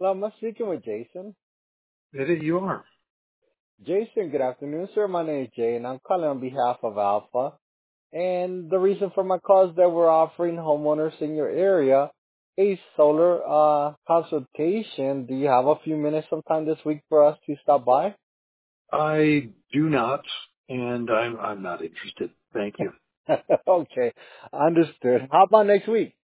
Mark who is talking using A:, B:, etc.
A: Hello, I'm speaking with Jason.
B: You are.
A: Jason, good afternoon, sir. My name is Jay, and I'm calling on behalf of Alpha. And the reason for my call is that we're offering homeowners in your area a solar consultation. Do you have a few minutes sometime this week for us to stop by?
B: I do not, and I'm not interested. Thank you.
A: Okay, understood. How about next week?